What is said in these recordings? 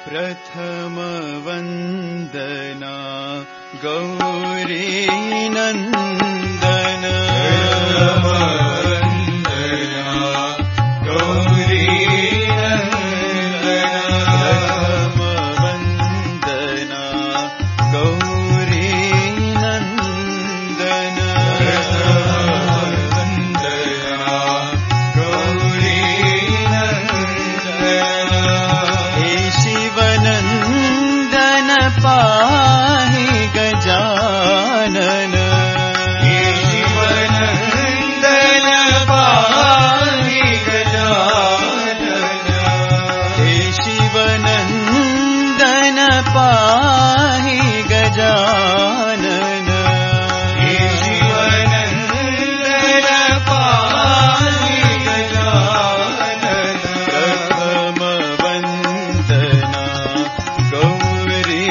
प्रथम वंदना गौरी नंदन पाहि गजानन शिवनंदन पाहि गजानन शिवनंदन पाहि गजानन शिवनंदन पाहि गजानन प्रथम वंदना गौरी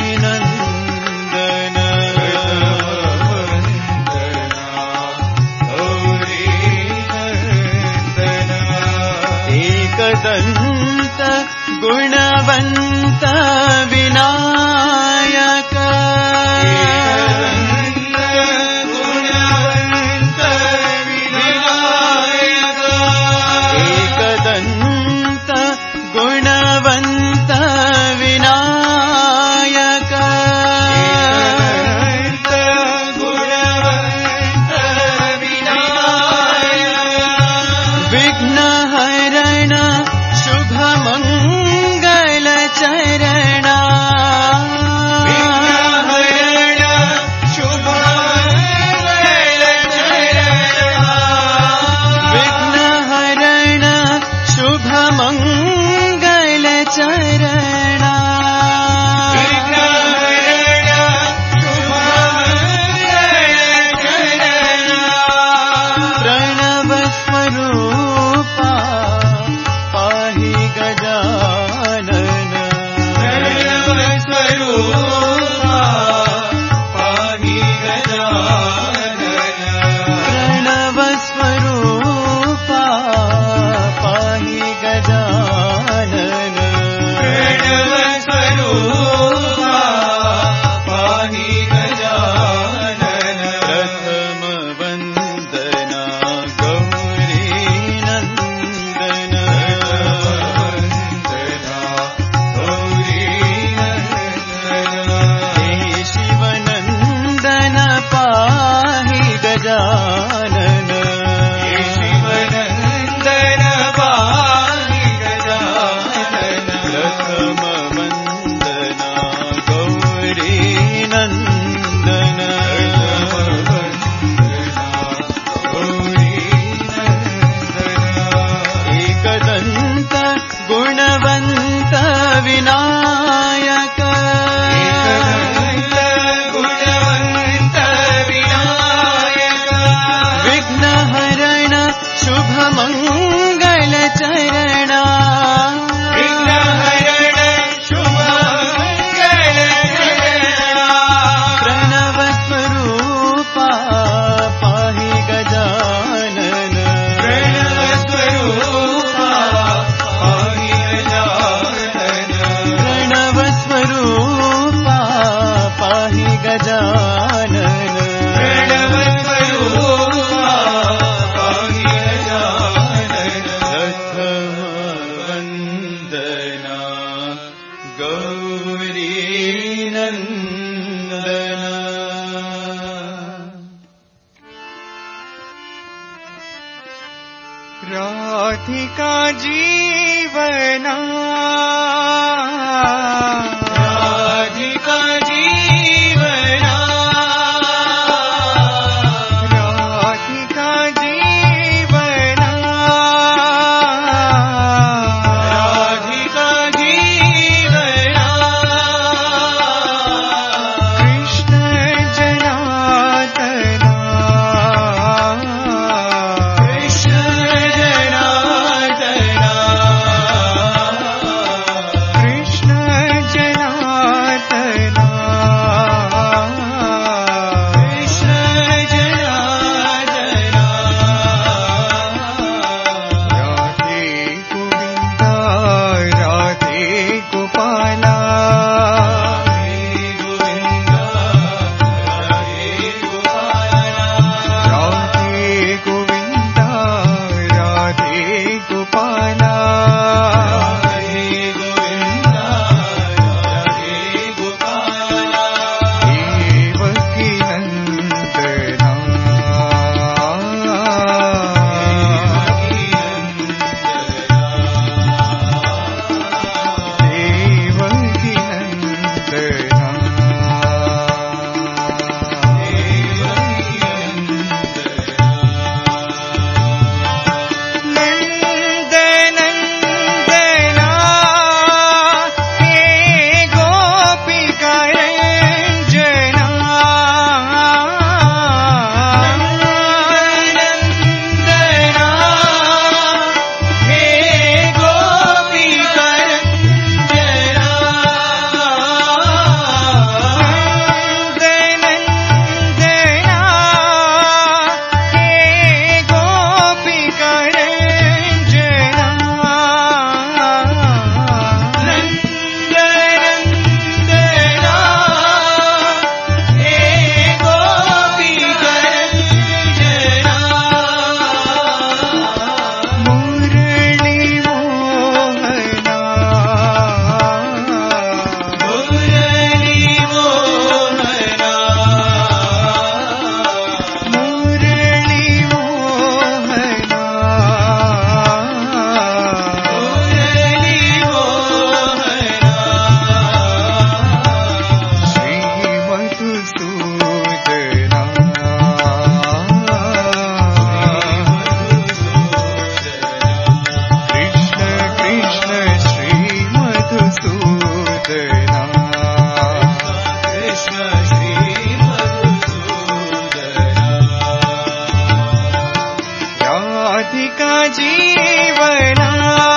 एकदंत गुणवंत विनायक एकदंत गुणवंत विनायक विघ्नहरण शुभ मंगल चरणा विघ्नहरण शुभ मंगल चरणा विघ्नहरण शुभ मंगल चरणा विघ्नहरण शुभ मंगल चरणा प्रणव स्वरूपा पाहि गजानन प्रणव स्वरूपा पाहि गजानन प्रणव स्वरूपा पाहि गजानन प्रणव स्वरूपा पाहि गजानन प्रथम वंदना गौरी नंदन शिवनंदन पाहि गजानन शिवनंदन पाहि गजानन प्रथम वंदना गौरी नंदन एकदंत गुणवंत विनायक विघ्नहरण शुभ मंगल चरणा विघ्नहरण शुभ मंगल चरणा प्रणव स्वरूपा पाहि गजानन प्रणव स्वरूपा पाहि गजानन प्रणव स्वरूपा पाहि गजानन प्रणव स्वरूपा पाहि गजानन प्रथम वंदना गौरी नंदन राधिका जीवना राधिका जीवना राधिका जीवना राधिका जीवना कृष्ण जनार्दना कृष्ण जनार्दना कृष्ण जनार्दना जीवना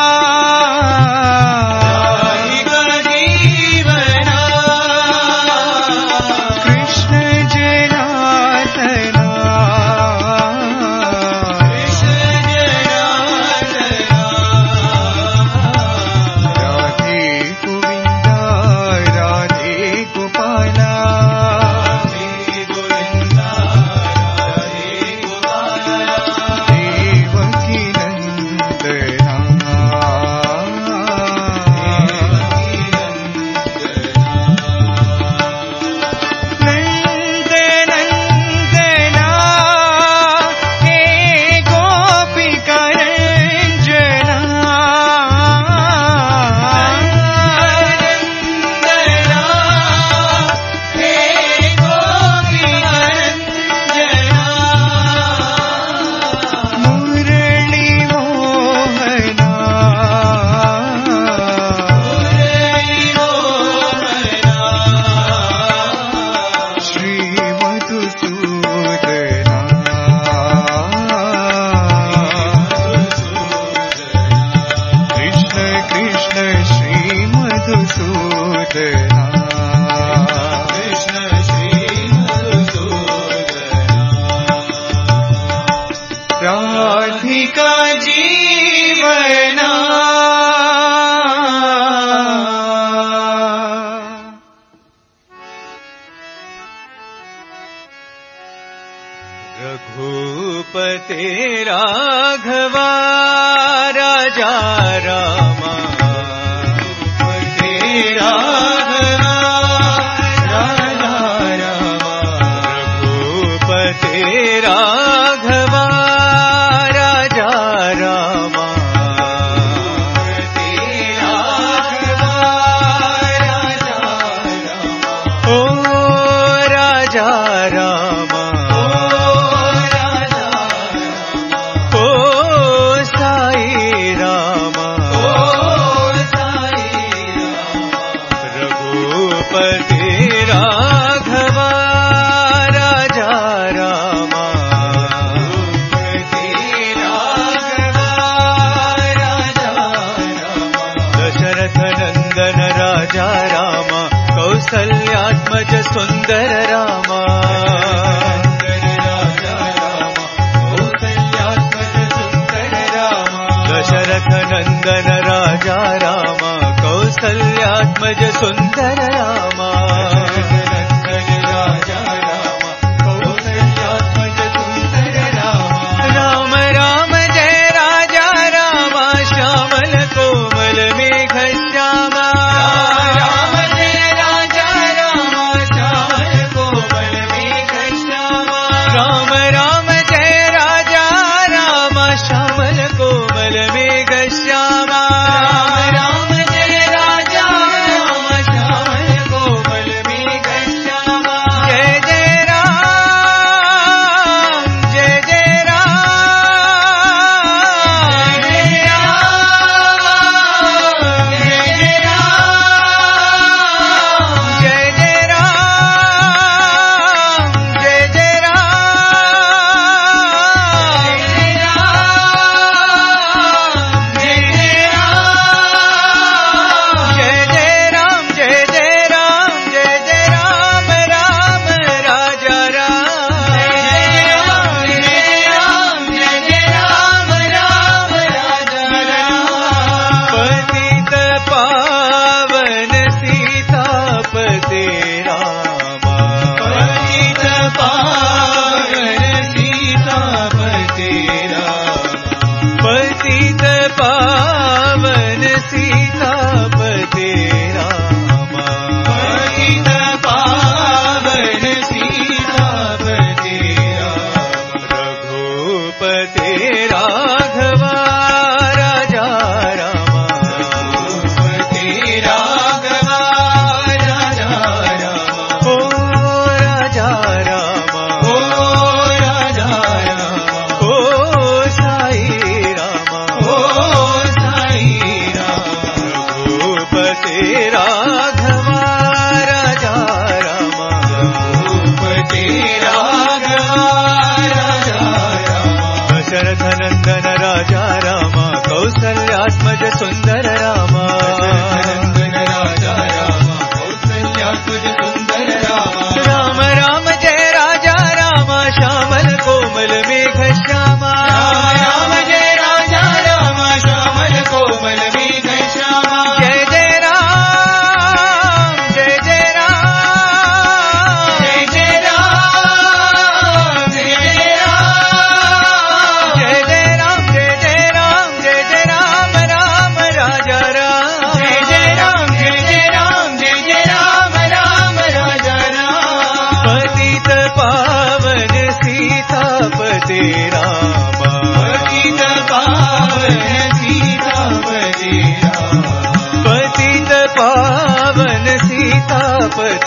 राधिका जीवना कृष्ण जनार्दना कृष्ण जनार्दना राधे गोविंदा राधे गोपाला राधिका जीवना रघुपते राघवा राजा रामा राघवा राजा रामा रघुपते राघवा कौसल्यात्मज सुंदर रामा दशरथ नंदन राजा रामा कौसल्यात्मज सुंदर रामा राम राम जय राजा रामा श्यामल कोमल मेघ श्यामा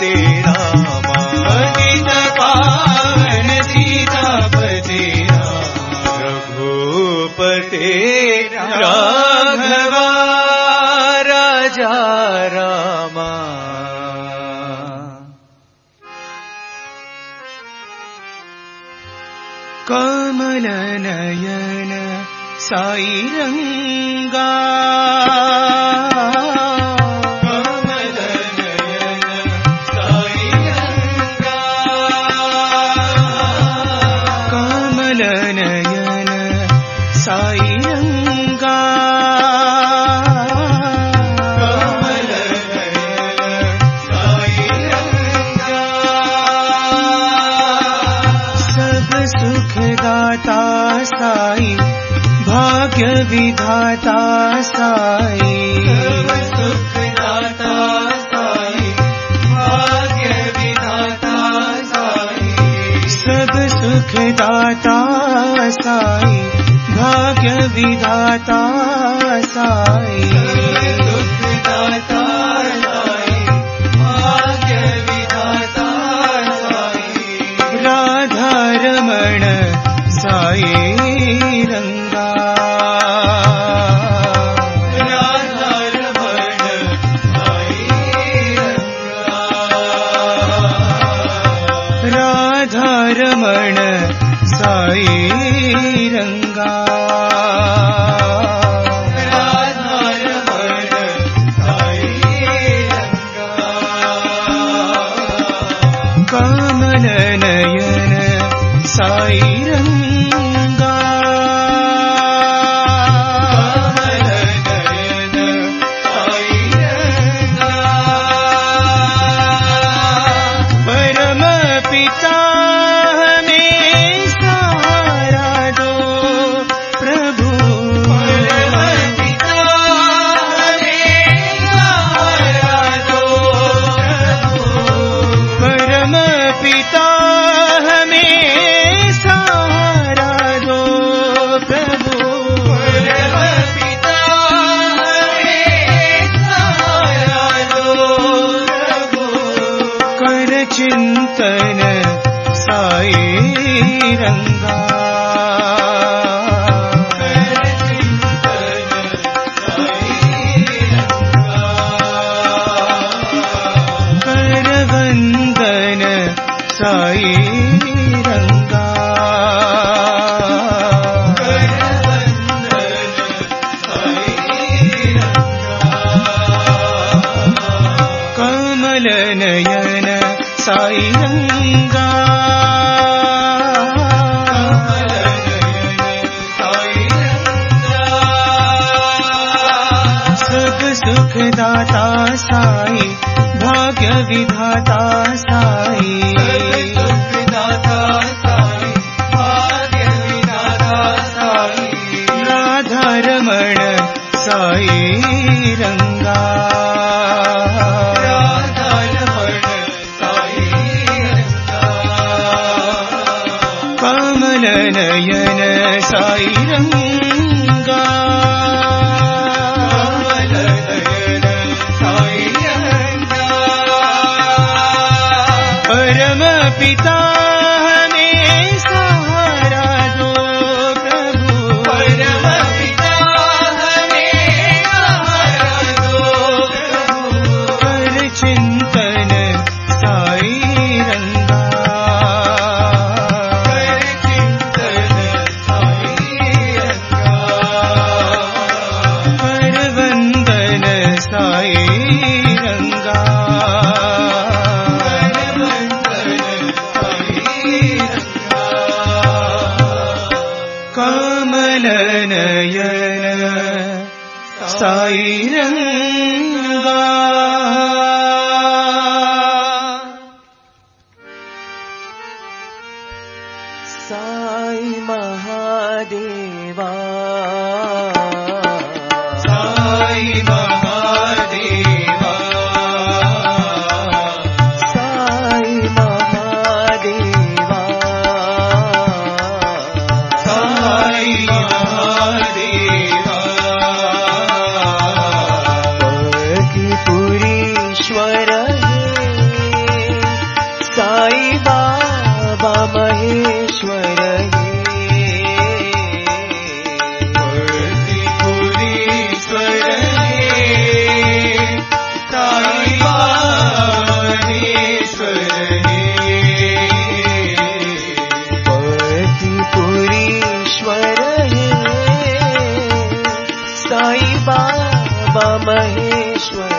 रामा पतित पावन सीतापते रघुपते राघवा राजा रामा कमल नयन साई रंगा कमल नयन साई रंगा कमल नयन साई रंगा कमल नयन साई रंगा सब सुख दाता साई भाग्य विधाता साई सुख दाता साई भाग्य विधाता साई सब सुख दाता साई भाग्य विधाता साई सुख दाता साई भाग्य विधाता साई राधा रमण साई रंगा राधा रमण साई रंगा राधा रमण साई रंगा राधा रमण साई रंगा कमल नयन साई रंगा कमल नयन साई रंगा परम पिता हमें सहारा दो प्रभु परम पिता हमें सहारा दो प्रभु परम पिता चिंतन साई रंगा चिंतन साई रंगा कर वंदन साई रंगा कर वंदन साई रंगा कमल नयन साई रंगा कमल नयन साई रंगा सब सुख दाता साई भाग्य विधाता साई सुख दाता साई भाग्य विधाता साई राधा रमण साई रंगा नयन साई रंगा कमल नयन साई रंगा परम पिता हमें सहारा दो प्रभु परम पिता हमें सहारा दो प्रभु कर चिंतन साई रंगा कमल नयन साई रंगा साई महादेवा साई महादेवा साई महादेवा साई महादेवा पतिपुरीश्वर महेश्वर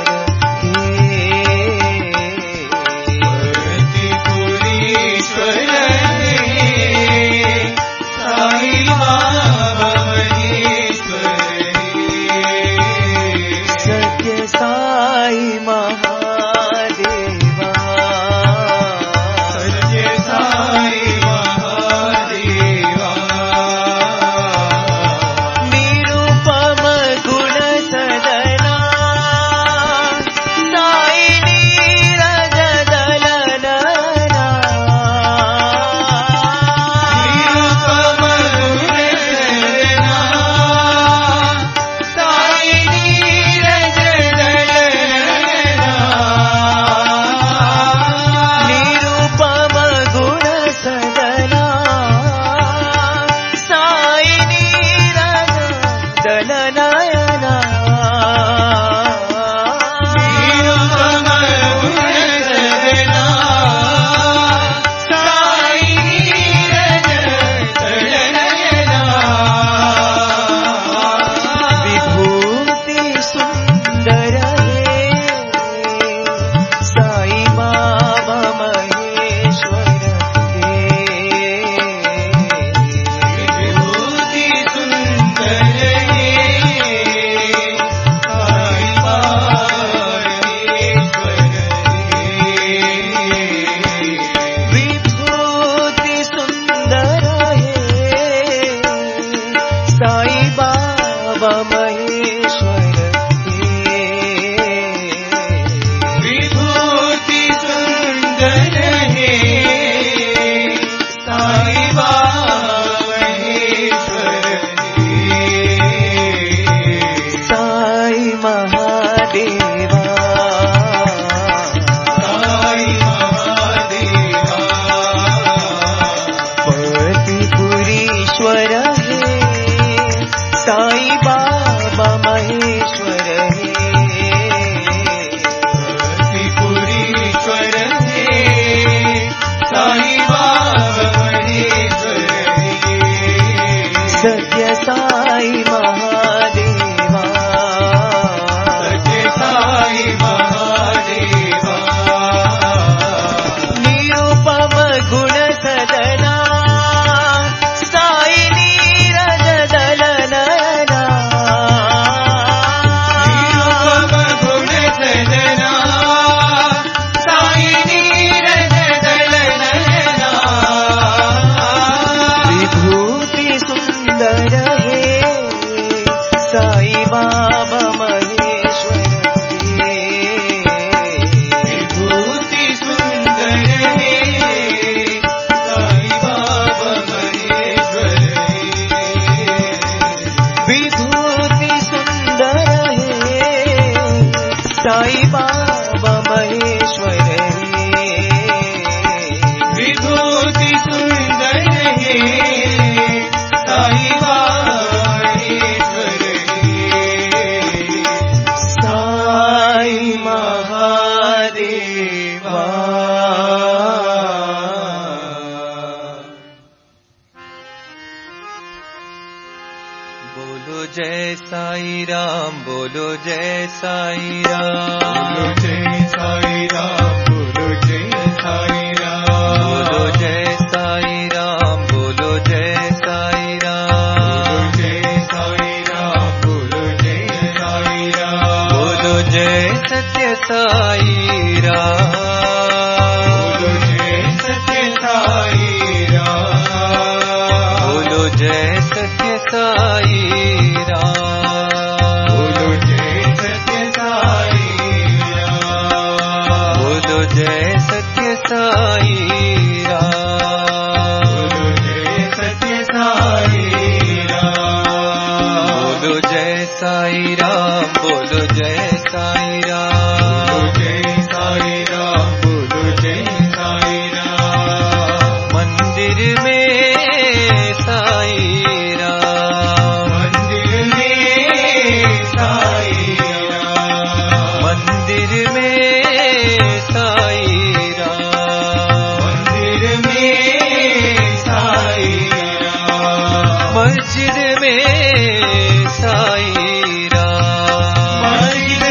मस्जिद में साईं राम, मस्जिद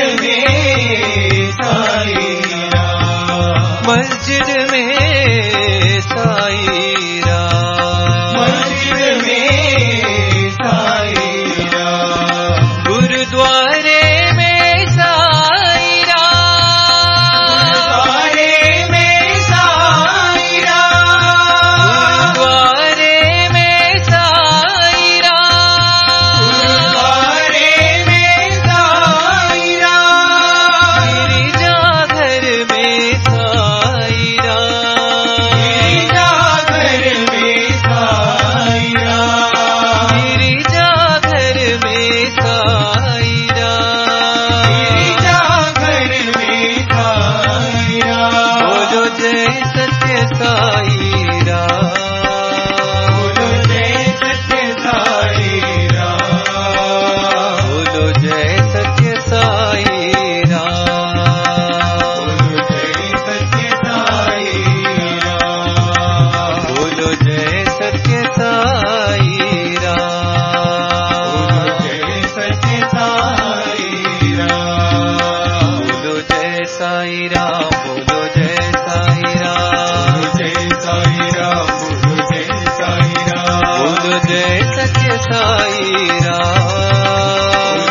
सत्य साई राम,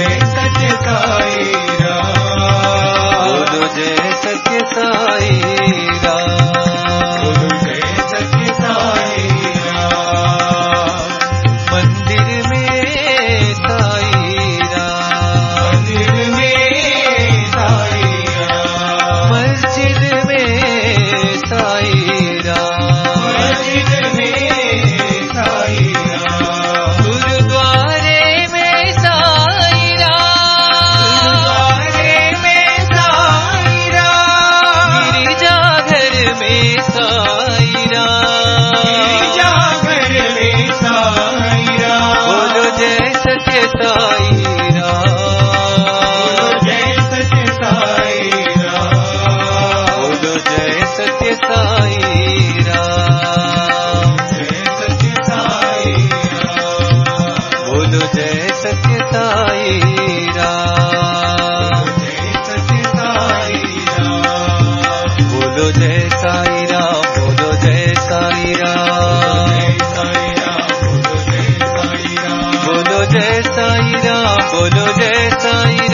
बोलो जय सत्य साई राम, बोलो जय सत्य साई राम, मंदिर में साई राम, मंदिर में साई राम, मस्जिद में साई राम, मस्जिद में साई राम, गुरुद्वारे में साई राम, गुरुद्वारे में साई राम, गिरिजाघर में साई राम, गिरिजाघर में साई राम, बोलो जय सत्य साई राम, बोलो जय सत्य साई राम, बोलो जय सत्य साई राम, जय सत्य साई राम, बोलो जय सत्य साई राम, जय सत्य साई राम, बोलो जय साई राम, बोलो जय साई राम, बोलो जय साई राम, बोलो जय साई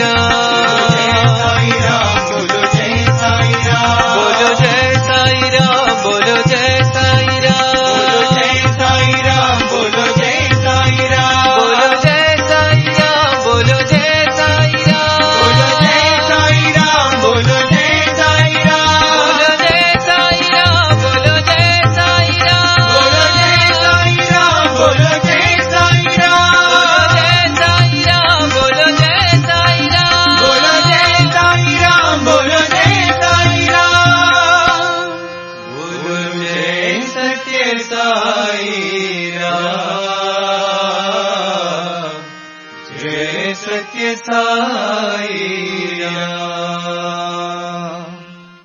राम, बोलो जय साई राम, बोलो जय साई राम, बोलो जय साई राम, बोलो जय साई राम, बोलो जय साई राम, बोलो जय साई राम, बोलो जय साई राम, बोलो जय साई राम, बोलो जय साई राम, बोलो जय साई राम, बोलो जय साई राम, बोलो जय साई राम, बोलो जय साई राम, बोलो जय साई राम, बोलो जय सत्य साई राम, जय सत्य साई राम।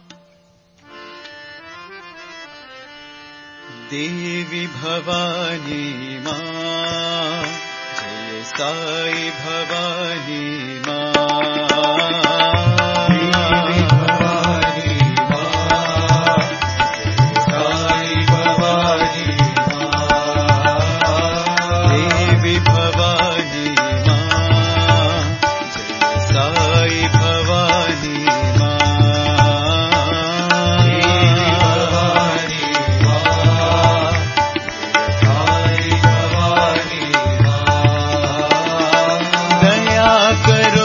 देवी भवानी माँ, जय साई भवानी माँ, देवी भवानी माँ, जय साई भवानी माँ, देवी भवानी माँ, जय साई भवानी माँ, देवी भवानी माँ, साई भवानी माँ, दया करो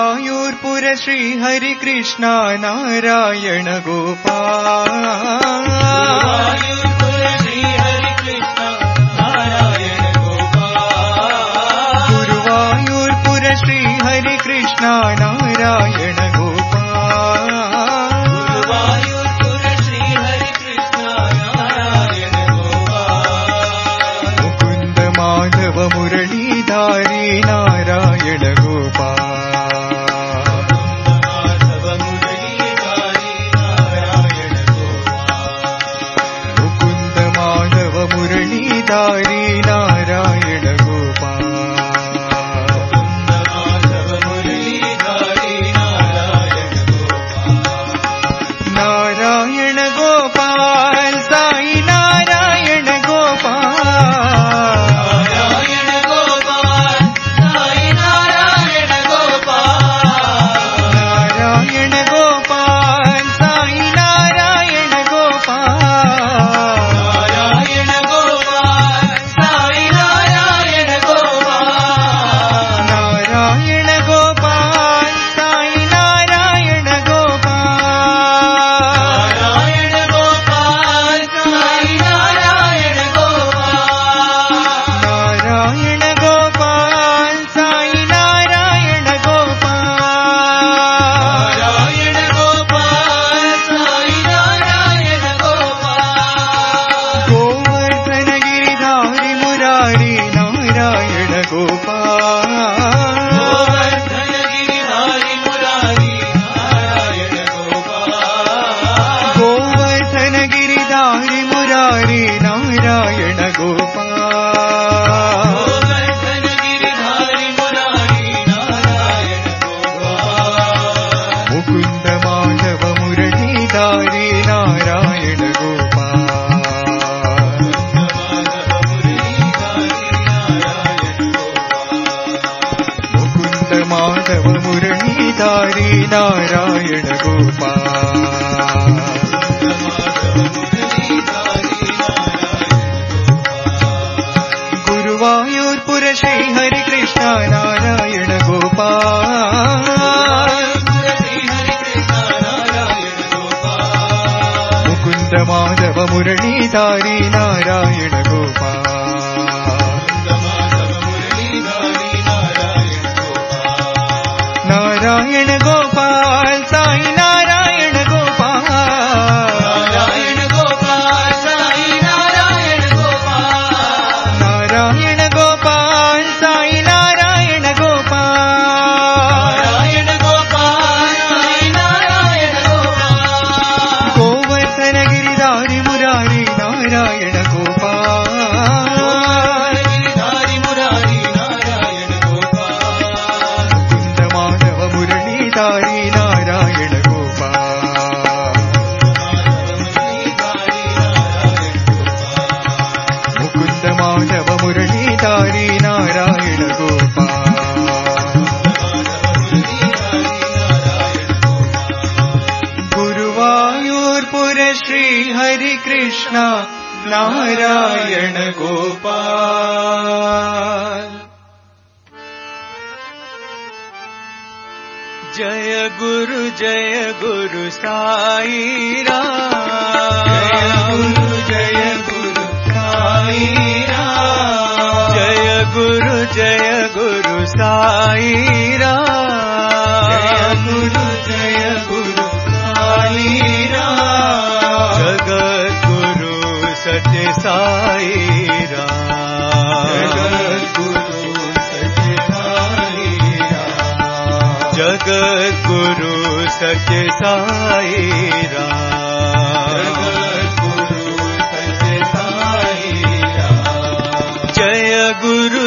गुरुवायूर्पुर श्री हरि कृष्ण नारायण गोपाल गुरुवायूर्पुर श्री हरि कृष्ण नारायण गोपाल मुकुंद माधव मुरलीधारी नारायण गोपाल मुकुंद माधव मुरलीधारी नारायण गोपाल नारायण गोपाल साई नारायण गोपाल नारायण गोपाल साई नारायण गोपाल नारायण गोपाल साई नारायण गोवर्धन गिरिधारी मुरारी नारायण गोवर्धन गिरिधारी मुरारी नारायण मुकुंद माधव मुरलीधारी नारायण मुकुंद माधव मुरलीधारी नारायण गुरुवायूर्पुर श्री हरि कृष्ण नारायण गोपाल मुकुंद माधव मुरलीधारी नारायण नारायण गोपाल साई नारायण गोपाल नारायण गोपाल साई नारायण गोवर्धन गिरिधारी मुरारी नारायण गोपाल मुकुंद माधव मुरलीधारी नारायण मुकुंद माधव मुरलीधारी नारायण गुरुवायूर्पुर श्री हरि कृष्ण नारायण गोपाल जय गुरु साई राम जय गुरु साई राम जय गुरु साई राम जय गुरु साई राम जगत गुरु सत्य साई राम जगत गुरु सत्य साई राम जगत गुरु सत्य साई राम जगत गुरु सत्य साई राम जय गुरु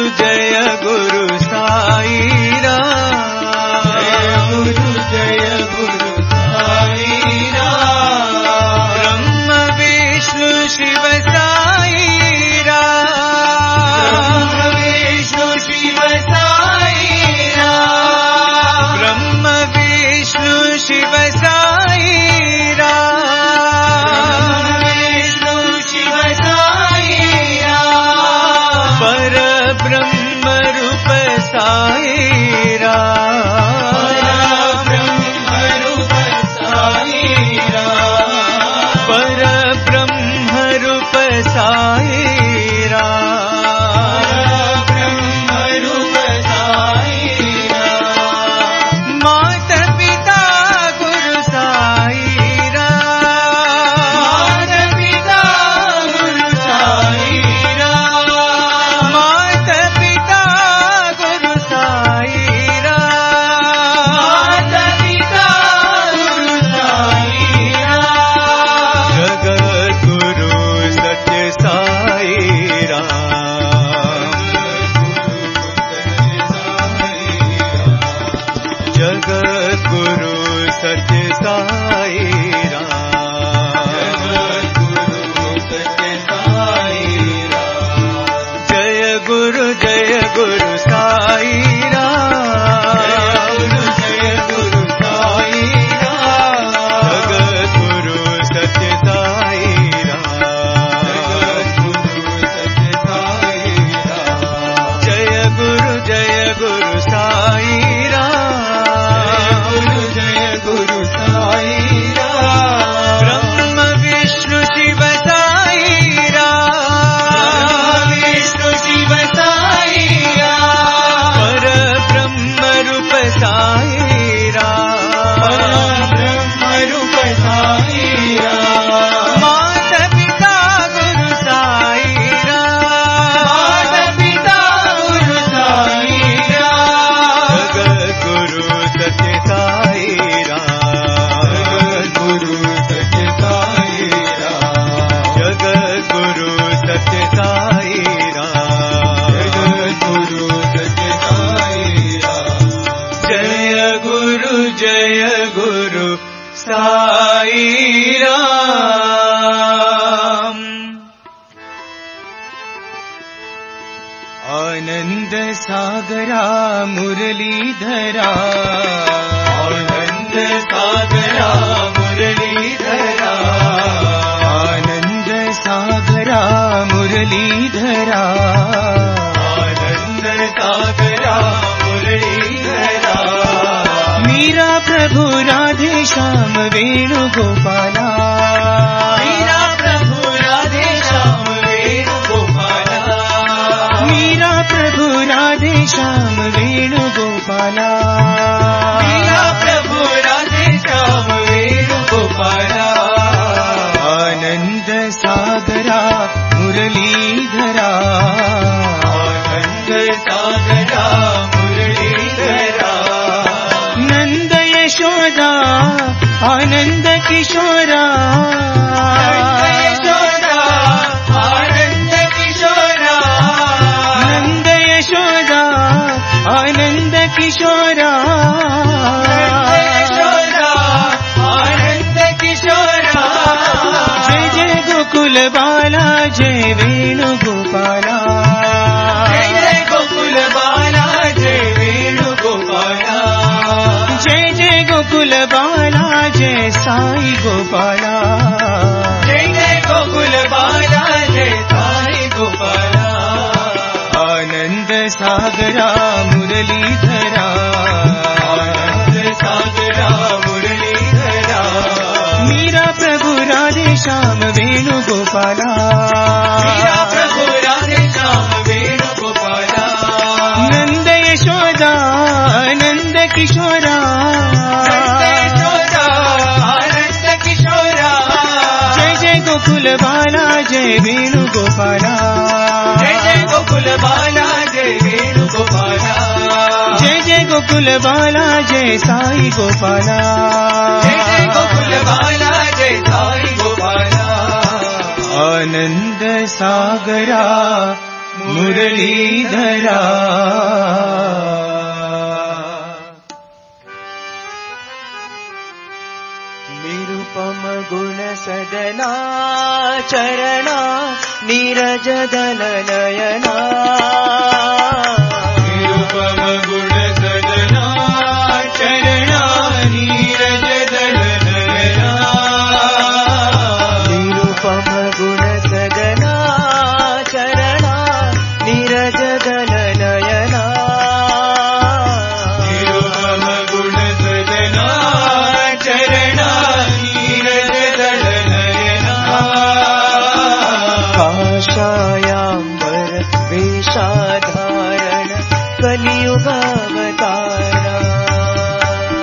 साई राम जय गुरु साई राम ब्रह्म विष्णु शिव साई राम विष्णु शिव साई राम ब्रह्म विष्णु शिव साई राम विष्णु शिव साई राम पर ब्रह्म जगद्गुरु सत्य साई राम, जगद्गुरु सत्य साई राम। जय गुरु साई राम, जय गुरु साई राम। जगद्गुरु सत्य साई राम, जगद्गुरु सत्य साई राम। जय गुरु साई राम, जय गुरु साई राम। ब्रह्म विष्णु शिव साई राम, विष्णु शिव साई राम। पर ब्रह्म रूप साई राम, ब्रह्म रूप साई राम। माता पिता गुरु साई राम, माता पिता गुरु साई राम। जगद्गुरु सत्य साई राम, जगद्गुरु सत्य साई राम। जगद्गुरु सत्य साई राम, जगद्गुरु सत्य साई राम। जय गुरु साई राम। आनंद सागरा मुरलीधरा, आनंद सागरा मुरलीधरा। आनंद सागरा मुरलीधरा, आनंद सागरा मुरलीधरा। मीरा प्रभु राधे श्याम वेणुगोपाला, मीरा प्रभु राधे श्याम वेणुगोपाला। मीरा प्रभु राधे श्याम वेणुगोपाला, मीरा प्रभु राधे श्याम वेणुगोपाला। आनंद सागरा मुरलीधरा, आनंद सागरा मुरलीधरा। नंद यशोदा आनंद किशोरा, नंद यशोदा आनंद किशोरा। नंद यशोदा आनंद किशोरा, नंद यशोदा आनंद किशोरा। जय जय गोकुल बाला जय वेणुगोपाला, जय जय गोकुल बाला जय वेणुगोपाला। जय जय गोकुल बाला जय साई गोपाला, जय जय गोकुल बाला जय साई गोपाला। आनंद सागरा मुरलीधरा, आनंद सागरा मुरलीधरा। मीरा प्रभु राधे श्याम वेणुगोपाला, मीरा प्रभु राधे श्याम वेणुगोपाला। नंद यशोदा आनंद किशोरा, नंद यशोदा आनंद किशोरा। जय जय गोकुल बाला जय वेणुगोपाला, जय जय गोकुल बाला जय वेणुगोपाला। जय जय गोकुल बाला जय साई गोपाला, जय जय गोकुल बाला जय साई गोपाला। आनंद सागरा मुरलीधरा। निरुपम गुण सदना चरणा नीरज दल नयना। निरुपम गुण सदना चरणा नीरज दल नयना। निरुपम गुण सदना चरणा नीरज दल नयना। निरुपम गुण सदना चरणा नीरज दल नयना। काषायाम्बर वेषाधारण कलियुगावतारा।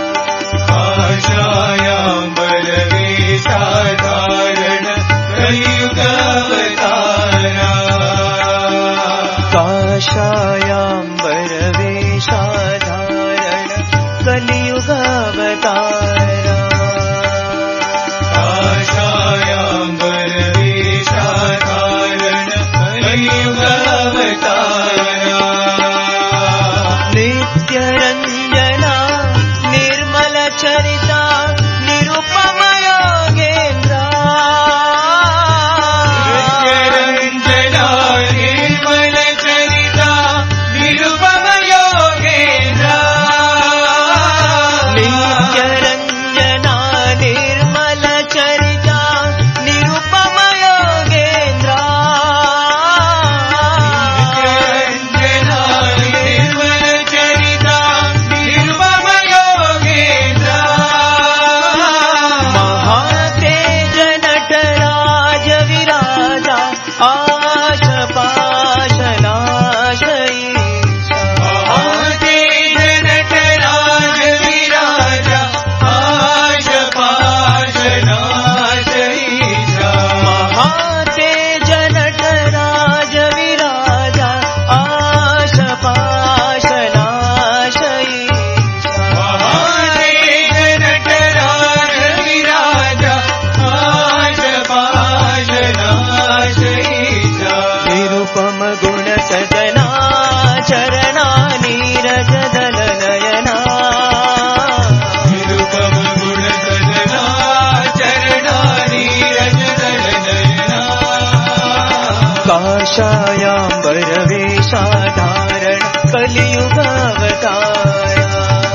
कलियुग अवतारा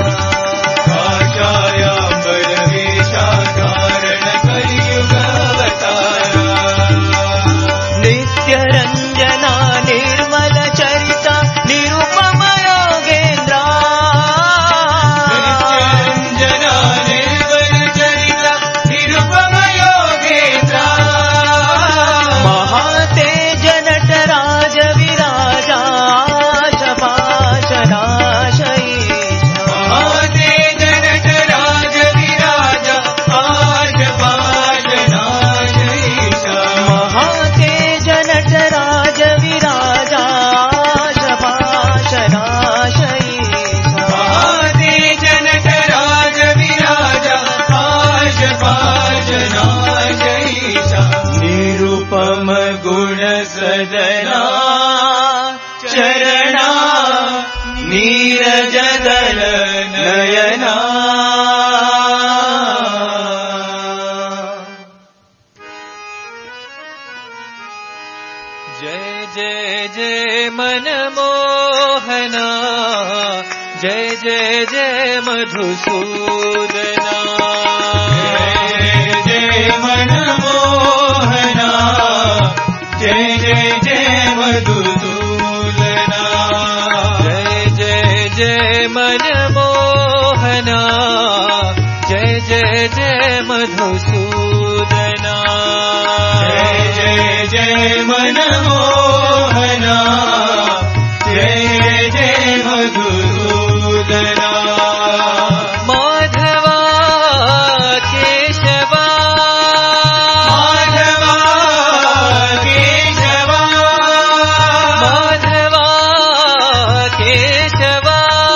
काषायाम्बर वेशा धारण कलियुग अवतारा नित्य रंजना निर्मल चरिता निरुपम योगेन्द्रा नित्य रंजना निर्मल चरिता निरुपम योगेन्द्रा महातेज नटराज विराजा महातेज नटराज विराजा आशपाशनाशईशा महातेज नटराज विराजा आशपाशनाशईशा महातेज नटराज विराजा आशपाशनाशईशा निरुपम गुण सदना चरणा नीरज दल नयना जय जय जय मनमोहना जय जय जय मधुसूदना जय जय मनमोहना जय जय जय मधुसूदना जय मनमोहना जय जय जय मधुसूदना जय जय जय मनमोहना जय जय मधुसूदना माधवा केशवा माधवा केशवा माधवा केशवा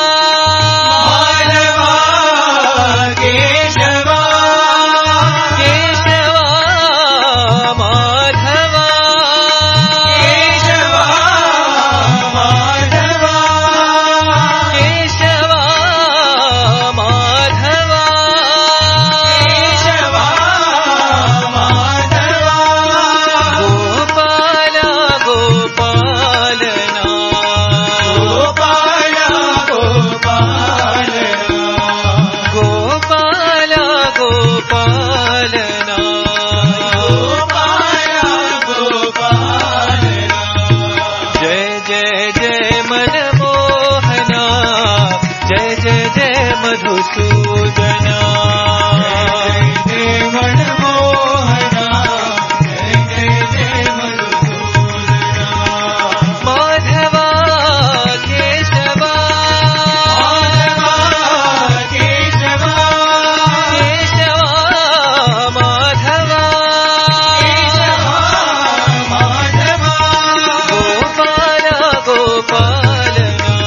मधुसूदना जय मनमोहना जय जय जय मधुसूदना माधवा केशवा माधवा केशवा केशवा माधवा केशवा माधवा गोपाल गोपाल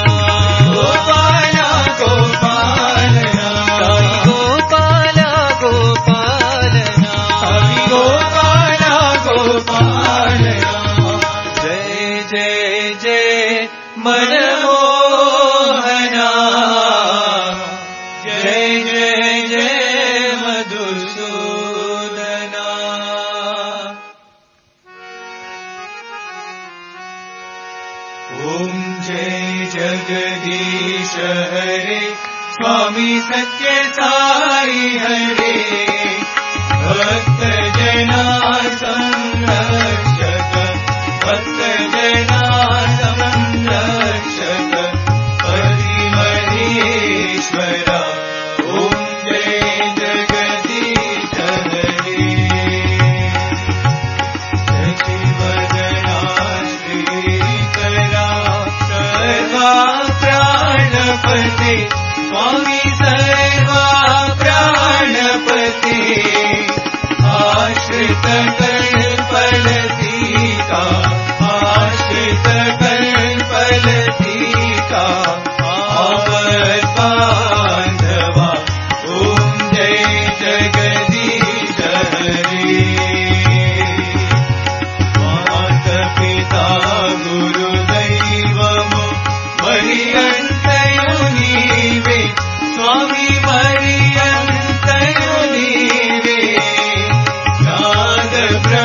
मनमोहना जय जय जय मधुसूदना ओम जय जगदीश हरे स्वामी सत्य साई हरे भक्त जना संरक्षक भक्त जना संरक्षक परिमहेश्वरा ओम जय जगदीश हरे शशिवदना श्रीकरा सर्वा प्राणपते स्वामी सर्वा प्राणपते आश्रित कल्पलतिका आश्रित कल्पलतिका आवद्बान्धवा ओम जय जगदीश हरे माता पिता गुरुदैवमो मरियन्तयो नीवे स्वामी मरियन्तयो नीवे नाद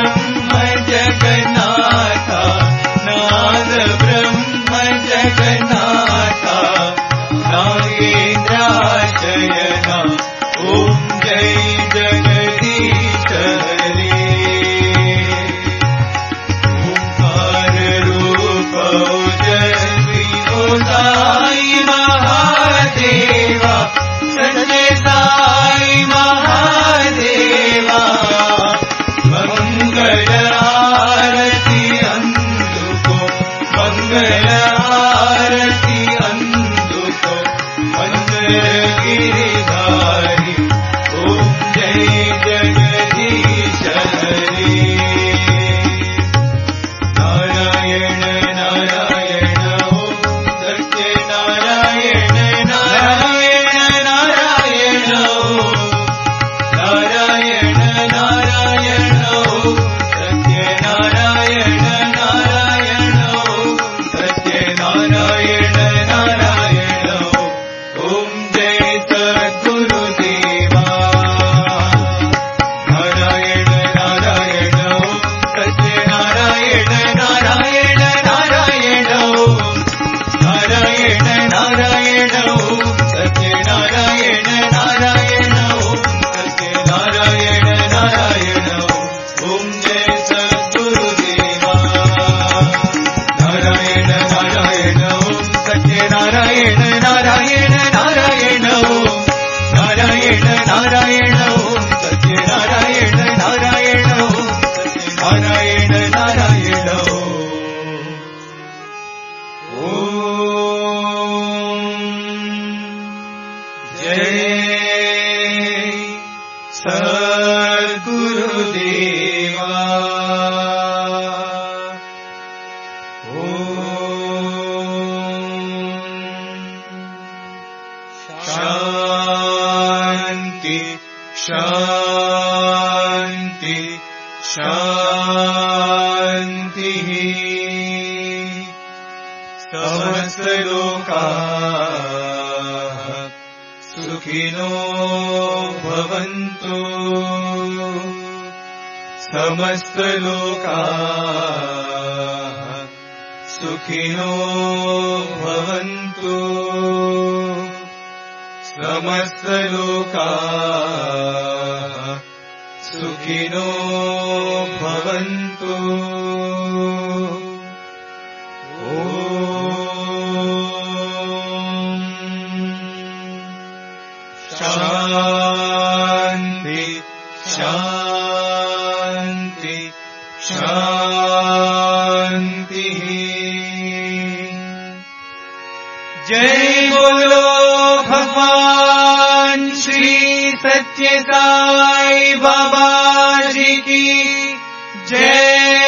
नारायण नारायण ओम सत्यनारायण नारायण ओम सत्यनारायण नारायण ओम जय सद्गुरुदेवा शांति शांति शांति समस्त लोकाः सुखिनो भवन्तु समस्त लोकाः सुखिनो भवन्तु समस्त लोकाः सुखिनो भवन्तु शांति शांति शांति जय बोलो भगवान श्री सत्य साई बाबा जी की जय।